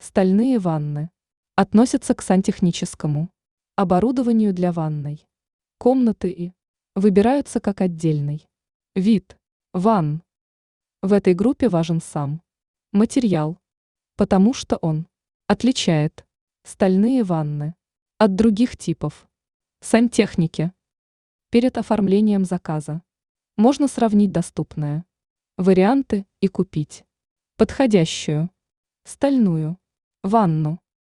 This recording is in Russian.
Стальные ванны относятся к сантехническому оборудованию для ванной комнаты и выбираются как отдельный вид ванн. В этой группе важен сам материал, потому что он отличает стальные ванны от других типов сантехники. Перед оформлением заказа можно сравнить доступные варианты и купить подходящую стальную ванну.